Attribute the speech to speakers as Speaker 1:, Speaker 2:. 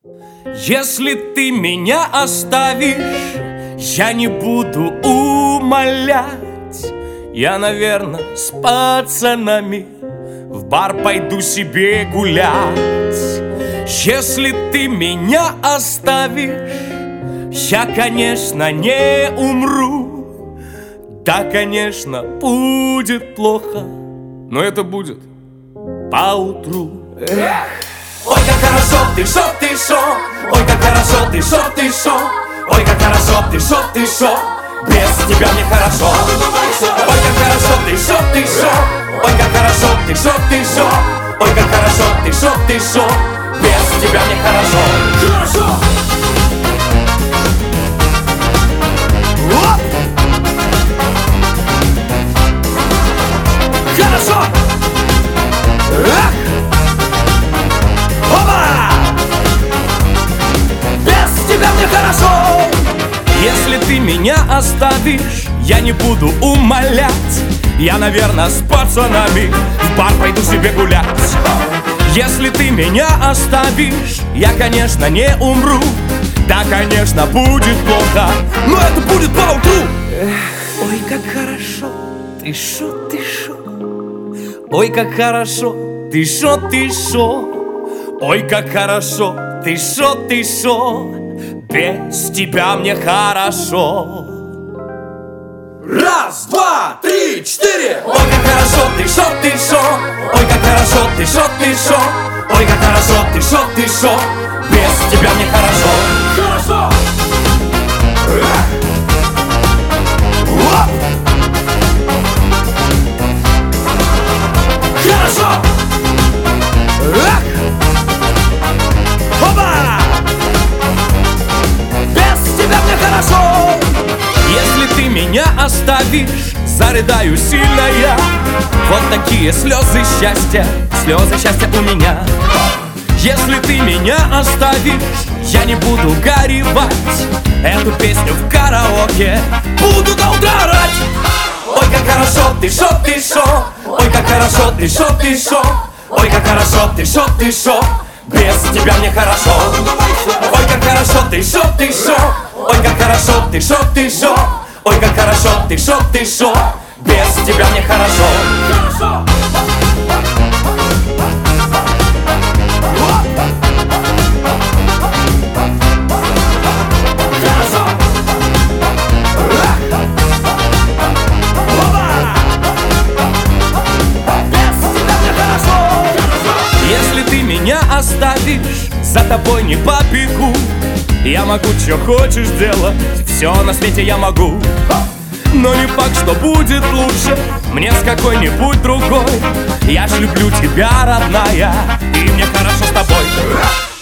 Speaker 1: Если ты меня оставишь, я не буду умолять. Я, наверное, с пацанами в бар пойду себе гулять. Если ты меня оставишь, я, конечно, не умру. Да, конечно, будет плохо, но это будет поутру. Ой, как хорошо, ты шо, ты шо. Ой, как хорошо, ты шо, ты шо. Ой, как хорошо, ты шо, ты шо. Без тебя мне хорошо. Ой, как хорошо, ты шо, ты шо. Ой, как хорошо, ты шо, ты шо. Ой, как хорошо, ты шо, ты шо. Без тебя мне хорошо. Хорошо. Оп! Хорошо. Ах! Опа! Без тебя мне хорошо. Если ты меня оставишь, я не буду умолять. Я, наверное, с пацанами в бар пойду себе гулять. Если ты меня оставишь, я, конечно, не умру. Да, конечно, будет плохо, но это будет поутру. Ой, как хорошо, ты шо, ты шо. Ой, как хорошо, ты шо, ты шо. Ой, как хорошо, ты шо, ты шо. Без тебя мне хорошо. Раз, два, три, четыре. Ой, как хорошо, ты шо, ты шо. Ой, как хорошо, ты шо, ты шо. Ой, как хорошо, ты шо, ты шо. Без тебя мне хорошо. Хорошо. Хорошо. Опа! Без тебя мне хорошо. Если ты меня оставишь, зарыдаю сильно я. Вот такие слезы счастья у меня. Если ты меня оставишь, я не буду горевать. Эту песню в караоке буду до утра орать. Ой, как хорошо, ты шо, ты шо. Ой, как хорошо, ты шо, ты шо. Ой, как хорошо, ты шо, ты шо. Без тебя мне хорошо. Ой, как хорошо, ты шо, ты шо. Ой, как хорошо, ты шо, ты шо. Ой, как хорошо, ты шо, ты шо. Без тебя мне хорошо. Хорошо. Если ты меня оставишь, за тобой не побегу. Я могу, что хочешь делать, все на свете я могу. Но не факт, что будет лучше мне с какой-нибудь другой. Я ж люблю тебя, родная, и мне хорошо с тобой.